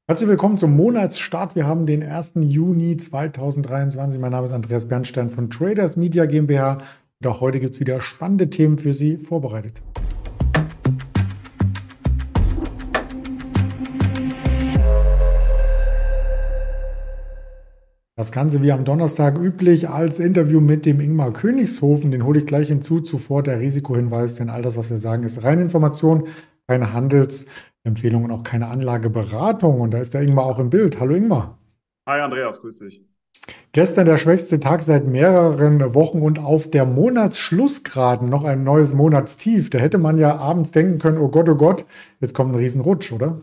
Herzlich willkommen zum Monatsstart. Wir haben den 1. Juni 2023. Mein Name ist Andreas Bernstein von Traders Media GmbH und auch heute gibt es wieder spannende Themen für Sie vorbereitet. Das Ganze wie am Donnerstag üblich als Interview mit dem Ingmar Königshofen. Den hole ich gleich hinzu. Zuvor der Risikohinweis, denn all das, was wir sagen, ist reine Information, keine Handelsempfehlung und auch keine Anlageberatung. Und da ist der Ingmar auch im Bild. Hallo Ingmar. Hi Andreas, grüß dich. Gestern der schwächste Tag seit mehreren Wochen und auf der Monatsschlussgeraden noch ein neues Monatstief. Da hätte man ja abends denken können, oh Gott, jetzt kommt ein Riesenrutsch, oder?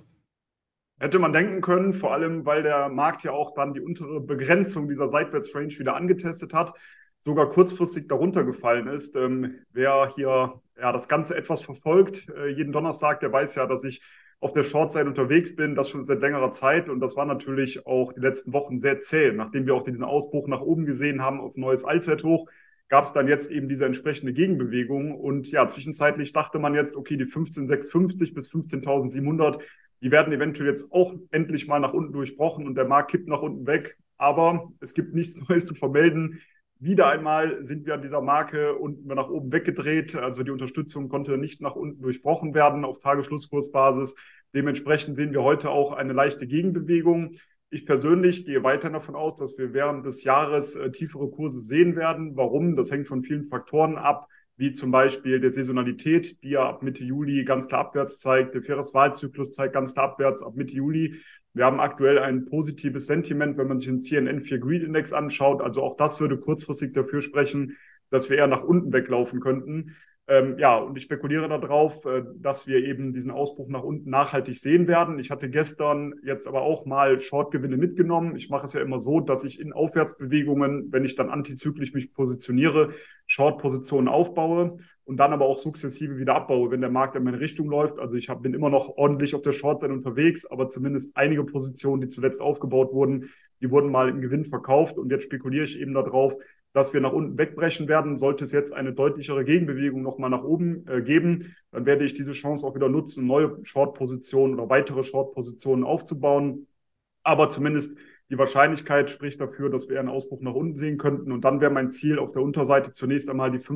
Hätte man denken können, vor allem weil der Markt ja auch dann die untere Begrenzung dieser Seitwärtsrange wieder angetestet hat, sogar kurzfristig darunter gefallen ist. Wer hier das Ganze etwas verfolgt, jeden Donnerstag, der weiß ja, dass ich auf der Short-Seite unterwegs bin, das schon seit längerer Zeit. Und das war natürlich auch die letzten Wochen sehr zäh. Nachdem wir auch diesen Ausbruch nach oben gesehen haben auf ein neues Allzeithoch, gab es dann jetzt eben diese entsprechende Gegenbewegung. Und ja, zwischenzeitlich dachte man jetzt, okay, die 15.650 bis 15.700, die werden eventuell jetzt auch endlich mal nach unten durchbrochen und der Markt kippt nach unten weg. Aber es gibt nichts Neues zu vermelden. Wieder einmal sind wir an dieser Marke unten nach oben weggedreht. Also die Unterstützung konnte nicht nach unten durchbrochen werden auf Tagesschlusskursbasis. Dementsprechend sehen wir heute auch eine leichte Gegenbewegung. Ich persönlich gehe weiter davon aus, dass wir während des Jahres tiefere Kurse sehen werden. Warum? Das hängt von vielen Faktoren ab, wie zum Beispiel der Saisonalität, die ja ab Mitte Juli ganz klar abwärts zeigt. Der Vierjahreswahlzyklus zeigt ganz klar abwärts ab Mitte Juli. Wir haben aktuell ein positives Sentiment, wenn man sich den CNN4 Greed Index anschaut. Also auch das würde kurzfristig dafür sprechen, dass wir eher nach unten weglaufen könnten. Und ich spekuliere darauf, dass wir eben diesen Ausbruch nach unten nachhaltig sehen werden. Ich hatte gestern jetzt aber auch mal Shortgewinne mitgenommen. Ich mache es ja immer so, dass ich in Aufwärtsbewegungen, wenn ich dann antizyklisch mich positioniere, Short-Positionen aufbaue und dann aber auch sukzessive wieder abbaue, wenn der Markt in meine Richtung läuft. Also ich bin immer noch ordentlich auf der Short-Seite unterwegs, aber zumindest einige Positionen, die zuletzt aufgebaut wurden, die wurden mal im Gewinn verkauft und jetzt spekuliere ich eben darauf, dass wir nach unten wegbrechen werden. Sollte es jetzt eine deutlichere Gegenbewegung nochmal nach oben geben, dann werde ich diese Chance auch wieder nutzen, neue Short-Positionen oder weitere Short-Positionen aufzubauen. Aber zumindest die Wahrscheinlichkeit spricht dafür, dass wir einen Ausbruch nach unten sehen könnten. Und dann wäre mein Ziel auf der Unterseite zunächst einmal die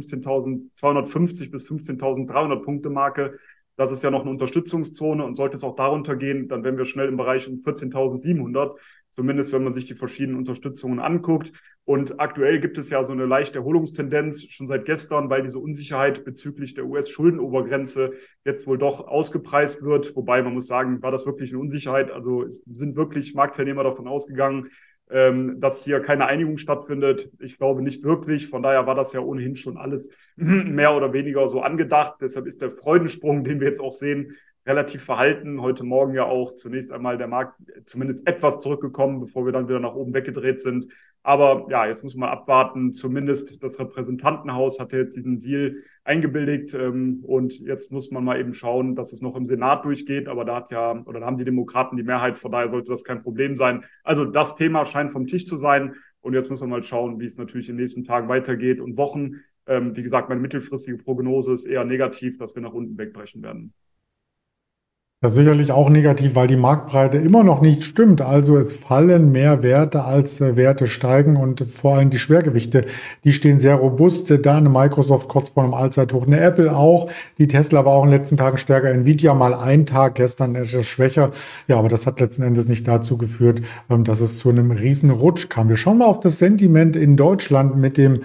15.250 bis 15.300 Punkte Marke. Das ist ja noch eine Unterstützungszone und sollte es auch darunter gehen, dann wären wir schnell im Bereich um 14.700, zumindest wenn man sich die verschiedenen Unterstützungen anguckt. Und aktuell gibt es ja so eine leichte Erholungstendenz schon seit gestern, weil diese Unsicherheit bezüglich der US-Schuldenobergrenze jetzt wohl doch ausgepreist wird. Wobei man muss sagen, war das wirklich eine Unsicherheit? Also es sind wirklich Marktteilnehmer davon ausgegangen, dass hier keine Einigung stattfindet. Ich glaube nicht wirklich. Von daher war das ja ohnehin schon alles mehr oder weniger so angedacht. Deshalb ist der Freudensprung, den wir jetzt auch sehen, relativ verhalten. Heute Morgen ja auch zunächst einmal der Markt zumindest etwas zurückgekommen, bevor wir dann wieder nach oben weggedreht sind. Aber ja, jetzt muss man abwarten. Zumindest das Repräsentantenhaus hat ja jetzt diesen Deal eingebilligt. Und jetzt muss man mal eben schauen, dass es noch im Senat durchgeht. Aber da haben die Demokraten die Mehrheit. Von daher sollte das kein Problem sein. Also das Thema scheint vom Tisch zu sein. Und jetzt muss man mal schauen, wie es natürlich in den nächsten Tagen weitergeht und Wochen. Wie gesagt, meine mittelfristige Prognose ist eher negativ, dass wir nach unten wegbrechen werden. Das ist sicherlich auch negativ, weil die Marktbreite immer noch nicht stimmt. Also es fallen mehr Werte als Werte steigen und vor allem die Schwergewichte, die stehen sehr robust. Da eine Microsoft kurz vor einem Allzeithoch, eine Apple auch. Die Tesla war auch in den letzten Tagen stärker. Nvidia mal einen Tag, gestern etwas schwächer. Ja, aber das hat letzten Endes nicht dazu geführt, dass es zu einem riesen Rutsch kam. Wir schauen mal auf das Sentiment in Deutschland mit dem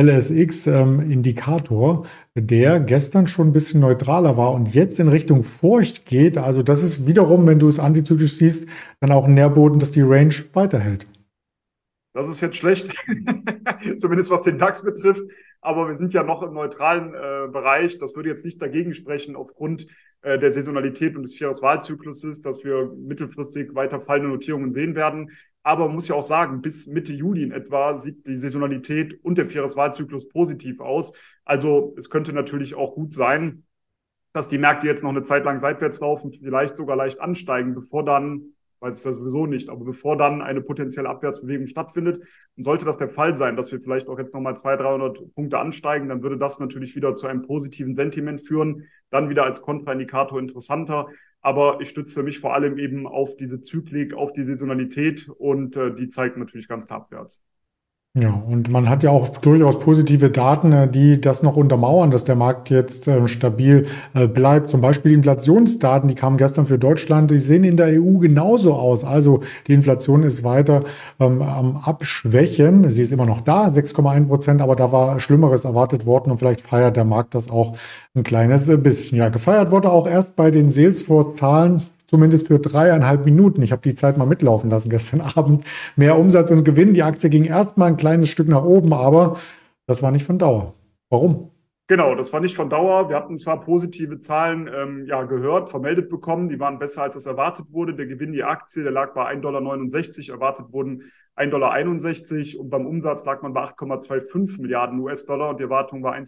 LSX-Indikator, der gestern schon ein bisschen neutraler war und jetzt in Richtung Furcht geht. Also das ist wiederum, wenn du es antizyklisch siehst, dann auch ein Nährboden, dass die Range weiterhält. Das ist jetzt schlecht, zumindest was den DAX betrifft. Aber wir sind ja noch im neutralen Bereich. Das würde jetzt nicht dagegen sprechen, aufgrund der Saisonalität und des Vierjahreswahlzykluses, dass wir mittelfristig weiter fallende Notierungen sehen werden. Aber man muss ja auch sagen, bis Mitte Juli in etwa sieht die Saisonalität und der Vierjahreswahlzyklus positiv aus. Also es könnte natürlich auch gut sein, dass die Märkte jetzt noch eine Zeit lang seitwärts laufen, vielleicht sogar leicht ansteigen, bevor dann weiß es ja sowieso nicht, aber bevor dann eine potenzielle Abwärtsbewegung stattfindet, und sollte das der Fall sein, dass wir vielleicht auch jetzt nochmal 200, 300 Punkte ansteigen, dann würde das natürlich wieder zu einem positiven Sentiment führen, dann wieder als Kontraindikator interessanter. Aber ich stütze mich vor allem eben auf diese Zyklik, auf die Saisonalität und die zeigt natürlich ganz klar abwärts. Ja, und man hat ja auch durchaus positive Daten, die das noch untermauern, dass der Markt jetzt stabil bleibt. Zum Beispiel die Inflationsdaten, die kamen gestern für Deutschland, die sehen in der EU genauso aus. Also die Inflation ist weiter am Abschwächen. Sie ist immer noch da, 6,1%, aber da war Schlimmeres erwartet worden und vielleicht feiert der Markt das auch ein kleines bisschen. Ja, gefeiert wurde auch erst bei den Salesforce-Zahlen, zumindest für 3,5 Minuten. Ich habe die Zeit mal mitlaufen lassen gestern Abend. Mehr Umsatz und Gewinn. Die Aktie ging erstmal ein kleines Stück nach oben, aber das war nicht von Dauer. Warum? Genau, das war nicht von Dauer. Wir hatten zwar positive Zahlen gehört, vermeldet bekommen, die waren besser, als es erwartet wurde. Der Gewinn, die Aktie, der lag bei 1,69 $, erwartet wurden 1,61 $ und beim Umsatz lag man bei 8,25 Milliarden US-Dollar und die Erwartung war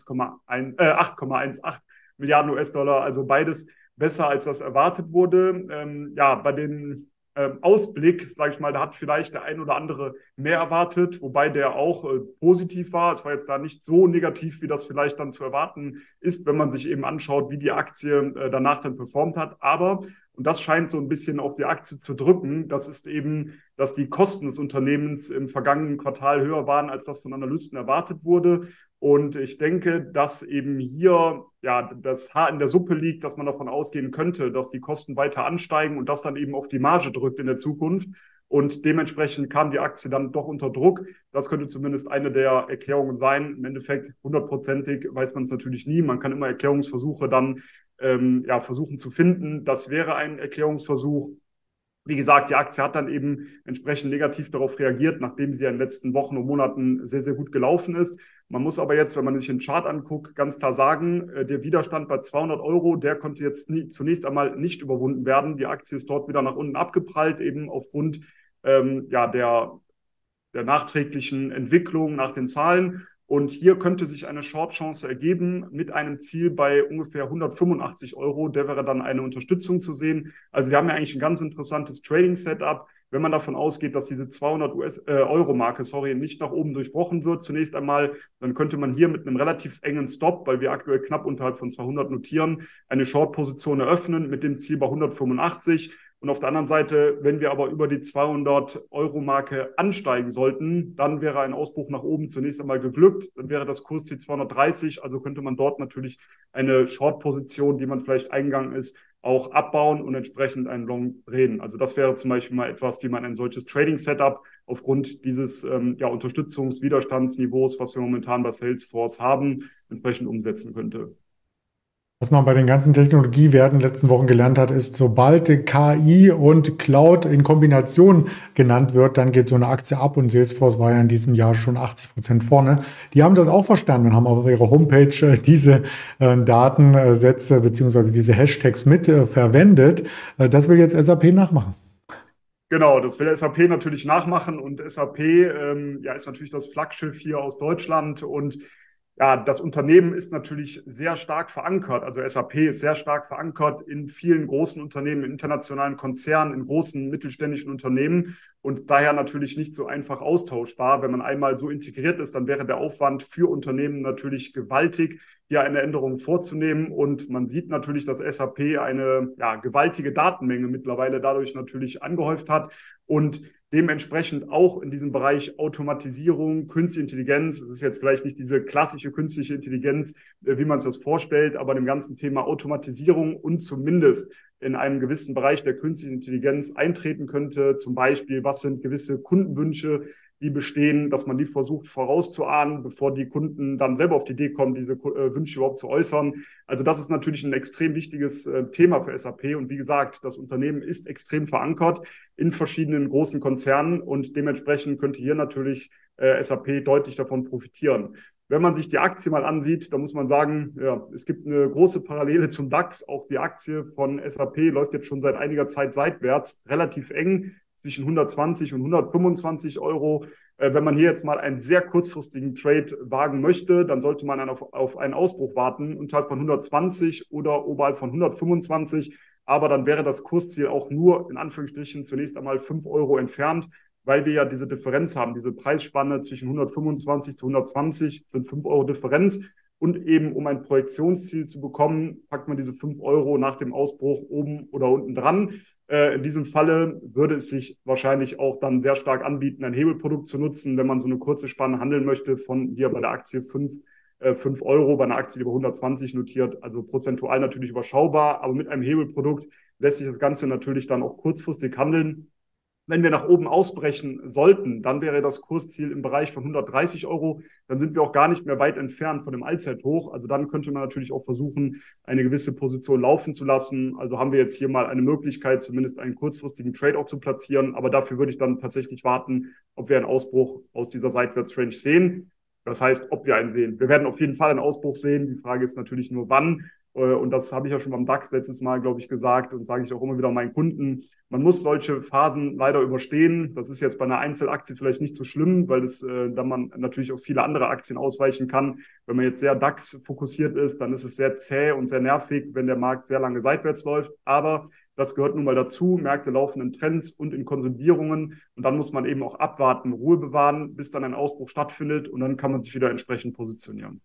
8,18 Milliarden US-Dollar, also beides besser, als das erwartet wurde. Bei den Ausblick, sage ich mal, da hat vielleicht der ein oder andere mehr erwartet, wobei der auch positiv war. Es war jetzt da nicht so negativ, wie das vielleicht dann zu erwarten ist, wenn man sich eben anschaut, wie die Aktie danach dann performt hat. Aber, und das scheint so ein bisschen auf die Aktie zu drücken, das ist eben, dass die Kosten des Unternehmens im vergangenen Quartal höher waren, als das von Analysten erwartet wurde. Und ich denke, dass eben hier das Haar in der Suppe liegt, dass man davon ausgehen könnte, dass die Kosten weiter ansteigen und das dann eben auf die Marge drückt in der Zukunft. Und dementsprechend kam die Aktie dann doch unter Druck. Das könnte zumindest eine der Erklärungen sein. Im Endeffekt 100%ig weiß man es natürlich nie. Man kann immer Erklärungsversuche dann versuchen zu finden. Das wäre ein Erklärungsversuch. Wie gesagt, die Aktie hat dann eben entsprechend negativ darauf reagiert, nachdem sie ja in den letzten Wochen und Monaten sehr, sehr gut gelaufen ist. Man muss aber jetzt, wenn man sich den Chart anguckt, ganz klar sagen, der Widerstand bei 200 €, der konnte jetzt zunächst einmal nicht überwunden werden. Die Aktie ist dort wieder nach unten abgeprallt, eben aufgrund der nachträglichen Entwicklung nach den Zahlen. Und hier könnte sich eine Short-Chance ergeben mit einem Ziel bei ungefähr 185 €. Der wäre dann eine Unterstützung zu sehen. Also wir haben ja eigentlich ein ganz interessantes Trading-Setup. Wenn man davon ausgeht, dass diese 200 € Marke, nicht nach oben durchbrochen wird, zunächst einmal, dann könnte man hier mit einem relativ engen Stop, weil wir aktuell knapp unterhalb von 200 notieren, eine Short-Position eröffnen mit dem Ziel bei 185. Und auf der anderen Seite, wenn wir aber über die 200-€ Marke ansteigen sollten, dann wäre ein Ausbruch nach oben zunächst einmal geglückt. Dann wäre das Kursziel 230. Also könnte man dort natürlich eine Short-Position, die man vielleicht eingegangen ist, auch abbauen und entsprechend einen Long drehen. Also das wäre zum Beispiel mal etwas, wie man ein solches Trading-Setup aufgrund dieses Unterstützungs-Widerstandsniveaus, was wir momentan bei Salesforce haben, entsprechend umsetzen könnte. Was man bei den ganzen Technologiewerten in den letzten Wochen gelernt hat, ist, sobald KI und Cloud in Kombination genannt wird, dann geht so eine Aktie ab und Salesforce war ja in diesem Jahr schon 80% vorne. Die haben das auch verstanden und haben auf ihrer Homepage diese Datensätze beziehungsweise diese Hashtags mit verwendet. Das will jetzt SAP nachmachen. Genau, das will SAP natürlich nachmachen und SAP ist natürlich das Flaggschiff hier aus Deutschland und ja, das Unternehmen ist natürlich sehr stark verankert. Also SAP ist sehr stark verankert in vielen großen Unternehmen, in internationalen Konzernen, in großen mittelständischen Unternehmen und daher natürlich nicht so einfach austauschbar. Wenn man einmal so integriert ist, dann wäre der Aufwand für Unternehmen natürlich gewaltig, hier eine Änderung vorzunehmen. Und man sieht natürlich, dass SAP eine gewaltige Datenmenge mittlerweile dadurch natürlich angehäuft hat und dementsprechend auch in diesem Bereich Automatisierung, Künstliche Intelligenz, es ist jetzt vielleicht nicht diese klassische künstliche Intelligenz, wie man sich das vorstellt, aber dem ganzen Thema Automatisierung und zumindest in einem gewissen Bereich der künstlichen Intelligenz eintreten könnte. Zum Beispiel, was sind gewisse Kundenwünsche, die bestehen, dass man die versucht vorauszuahnen, bevor die Kunden dann selber auf die Idee kommen, diese Wünsche überhaupt zu äußern. Also das ist natürlich ein extrem wichtiges Thema für SAP. Und wie gesagt, das Unternehmen ist extrem verankert in verschiedenen großen Konzernen und dementsprechend könnte hier natürlich SAP deutlich davon profitieren. Wenn man sich die Aktie mal ansieht, dann muss man sagen, ja, es gibt eine große Parallele zum DAX. Auch die Aktie von SAP läuft jetzt schon seit einiger Zeit seitwärts, relativ eng, zwischen 120 und 125 €. Wenn man hier jetzt mal einen sehr kurzfristigen Trade wagen möchte, dann sollte man dann auf einen Ausbruch warten, unterhalb von 120 oder oberhalb von 125. aber dann wäre das Kursziel auch nur in Anführungsstrichen zunächst einmal 5 Euro entfernt, weil wir ja diese Differenz haben, diese Preisspanne zwischen 125 zu 120 sind 5 Euro Differenz. Und eben, um ein Projektionsziel zu bekommen, packt man diese 5 Euro nach dem Ausbruch oben oder unten dran. In diesem Falle würde es sich wahrscheinlich auch dann sehr stark anbieten, ein Hebelprodukt zu nutzen, wenn man so eine kurze Spanne handeln möchte, von hier bei der Aktie 5 Euro, bei einer Aktie, die über 120 notiert, also prozentual natürlich überschaubar, aber mit einem Hebelprodukt lässt sich das Ganze natürlich dann auch kurzfristig handeln. Wenn wir nach oben ausbrechen sollten, dann wäre das Kursziel im Bereich von 130 Euro. Dann sind wir auch gar nicht mehr weit entfernt von dem Allzeithoch. Also dann könnte man natürlich auch versuchen, eine gewisse Position laufen zu lassen. Also haben wir jetzt hier mal eine Möglichkeit, zumindest einen kurzfristigen Trade auch zu platzieren. Aber dafür würde ich dann tatsächlich warten, ob wir einen Ausbruch aus dieser Seitwärtsrange sehen. Das heißt, ob wir einen sehen. Wir werden auf jeden Fall einen Ausbruch sehen. Die Frage ist natürlich nur, wann. Und das habe ich ja schon beim DAX letztes Mal, glaube ich, gesagt und sage ich auch immer wieder meinen Kunden. Man muss solche Phasen leider überstehen. Das ist jetzt bei einer Einzelaktie vielleicht nicht so schlimm, weil da man natürlich auf viele andere Aktien ausweichen kann. Wenn man jetzt sehr DAX fokussiert ist, dann ist es sehr zäh und sehr nervig, wenn der Markt sehr lange seitwärts läuft. Aber das gehört nun mal dazu. Märkte laufen in Trends und in Konsolidierungen. Und dann muss man eben auch abwarten, Ruhe bewahren, bis dann ein Ausbruch stattfindet. Und dann kann man sich wieder entsprechend positionieren.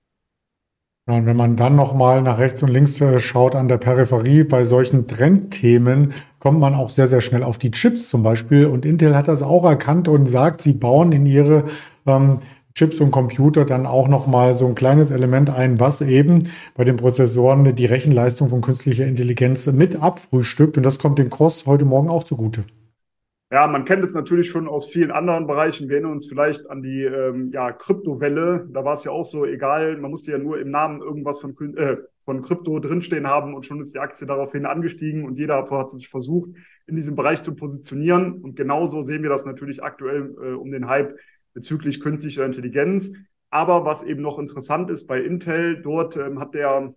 Ja, und wenn man dann nochmal nach rechts und links schaut an der Peripherie, bei solchen Trendthemen kommt man auch sehr, sehr schnell auf die Chips zum Beispiel. Und Intel hat das auch erkannt und sagt, sie bauen in ihre Chips und Computer dann auch nochmal so ein kleines Element ein, was eben bei den Prozessoren die Rechenleistung von künstlicher Intelligenz mit abfrühstückt. Und das kommt den Kurs heute Morgen auch zugute. Ja, man kennt es natürlich schon aus vielen anderen Bereichen. Wir erinnern uns vielleicht an die Kryptowelle. Da war es ja auch so, egal, man musste ja nur im Namen irgendwas von Krypto drinstehen haben und schon ist die Aktie daraufhin angestiegen und jeder hat sich versucht, in diesem Bereich zu positionieren. Und genauso sehen wir das natürlich aktuell um den Hype bezüglich künstlicher Intelligenz. Aber was eben noch interessant ist bei Intel, dort hat der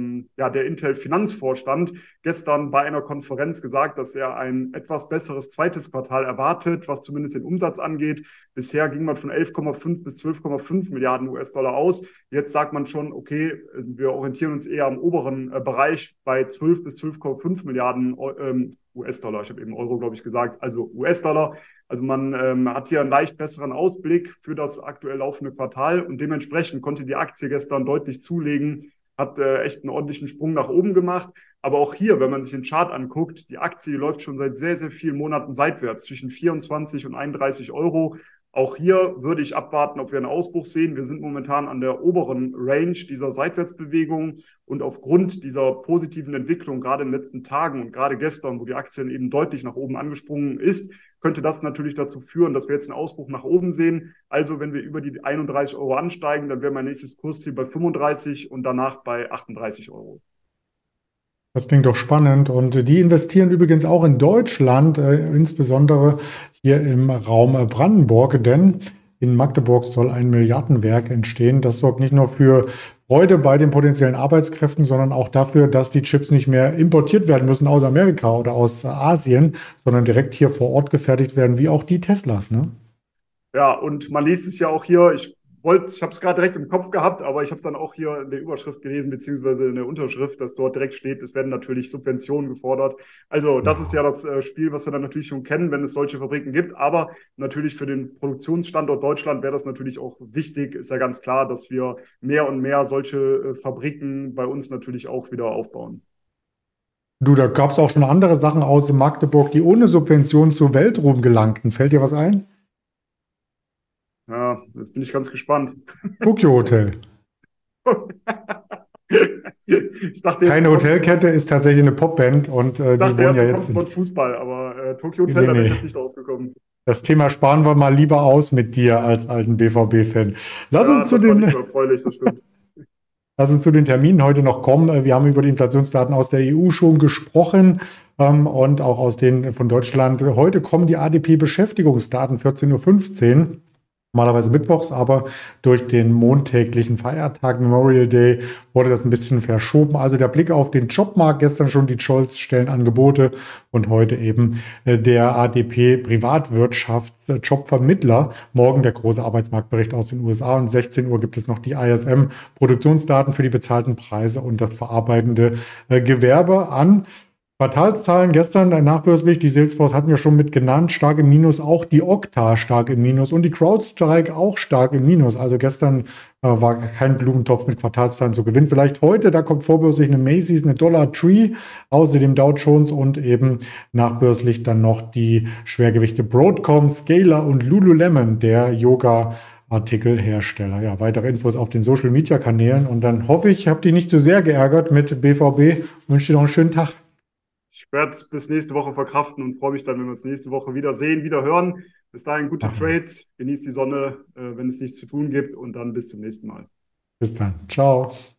Intel-Finanzvorstand gestern bei einer Konferenz gesagt, dass er ein etwas besseres zweites Quartal erwartet, was zumindest den Umsatz angeht. Bisher ging man von 11,5 bis 12,5 Milliarden US-Dollar aus. Jetzt sagt man schon, okay, wir orientieren uns eher am oberen Bereich bei 12 bis 12,5 Milliarden US-Dollar. Ich habe eben Euro, glaube ich, gesagt, also US-Dollar. Also man hat hier einen leicht besseren Ausblick für das aktuell laufende Quartal und dementsprechend konnte die Aktie gestern deutlich zulegen, hat echt einen ordentlichen Sprung nach oben gemacht. Aber auch hier, wenn man sich den Chart anguckt, die Aktie läuft schon seit sehr, sehr vielen Monaten seitwärts, zwischen 24 und 31 Euro. Auch hier würde ich abwarten, ob wir einen Ausbruch sehen. Wir sind momentan an der oberen Range dieser Seitwärtsbewegung und aufgrund dieser positiven Entwicklung, gerade in den letzten Tagen und gerade gestern, wo die Aktien eben deutlich nach oben angesprungen ist, könnte das natürlich dazu führen, dass wir jetzt einen Ausbruch nach oben sehen. Also wenn wir über die 31 Euro ansteigen, dann wäre mein nächstes Kursziel bei 35 und danach bei 38 Euro. Das klingt doch spannend. Und die investieren übrigens auch in Deutschland, insbesondere hier im Raum Brandenburg, denn in Magdeburg soll ein Milliardenwerk entstehen. Das sorgt nicht nur für Freude bei den potenziellen Arbeitskräften, sondern auch dafür, dass die Chips nicht mehr importiert werden müssen aus Amerika oder aus Asien, sondern direkt hier vor Ort gefertigt werden, wie auch die Teslas, ne? Ja, und man liest es ja auch hier, ich habe es gerade direkt im Kopf gehabt, aber ich habe es dann auch hier in der Überschrift gelesen, beziehungsweise in der Unterschrift, dass dort direkt steht, es werden natürlich Subventionen gefordert. Also das ist ja das Spiel, was wir dann natürlich schon kennen, wenn es solche Fabriken gibt. Aber natürlich für den Produktionsstandort Deutschland wäre das natürlich auch wichtig. Ist ja ganz klar, dass wir mehr und mehr solche Fabriken bei uns natürlich auch wieder aufbauen. Du, da gab es auch schon andere Sachen aus Magdeburg, die ohne Subvention zu Weltruhm gelangten. Fällt dir was ein? Ja, jetzt bin ich ganz gespannt. Tokyo Hotel. Ich dachte, Keine Hotelkette, ist tatsächlich eine Popband und die wohnen ja jetzt von Fußball, aber Tokyo Hotel, da bin ich jetzt nicht drauf gekommen. Das Thema sparen wir mal lieber aus mit dir als alten BVB-Fan. Lass uns so erfreulich, das stimmt. Lass uns zu den Terminen heute noch kommen. Wir haben über die Inflationsdaten aus der EU schon gesprochen und auch aus den von Deutschland. Heute kommen die ADP-Beschäftigungsdaten 14:15 Uhr. Normalerweise mittwochs, aber durch den montäglichen Feiertag Memorial Day wurde das ein bisschen verschoben. Also der Blick auf den Jobmarkt, gestern schon die Scholz-Stellenangebote und heute eben der ADP Privatwirtschafts-Jobvermittler. Morgen der große Arbeitsmarktbericht aus den USA und 16 Uhr gibt es noch die ISM Produktionsdaten für die bezahlten Preise und das verarbeitende Gewerbe an. Quartalszahlen gestern nachbörslich, die Salesforce hatten wir schon mit genannt, stark im Minus, auch die Okta stark im Minus und die CrowdStrike auch stark im Minus. Also gestern war kein Blumentopf mit Quartalszahlen zu gewinnen. Vielleicht heute, da kommt vorbörslich eine Macy's, eine Dollar Tree, außerdem Dow Jones und eben nachbörslich dann noch die Schwergewichte Broadcom, Scalar und Lululemon, der Yoga-Artikelhersteller. Ja, weitere Infos auf den Social-Media-Kanälen und dann hoffe ich, habe dich nicht zu sehr geärgert mit BVB. Wünsche dir noch einen schönen Tag. Ich werde es bis nächste Woche verkraften und freue mich dann, wenn wir uns nächste Woche wieder sehen, wieder hören. Bis dahin gute Machen wir. Trades, genießt die Sonne, wenn es nichts zu tun gibt und dann bis zum nächsten Mal. Bis dann. Ciao.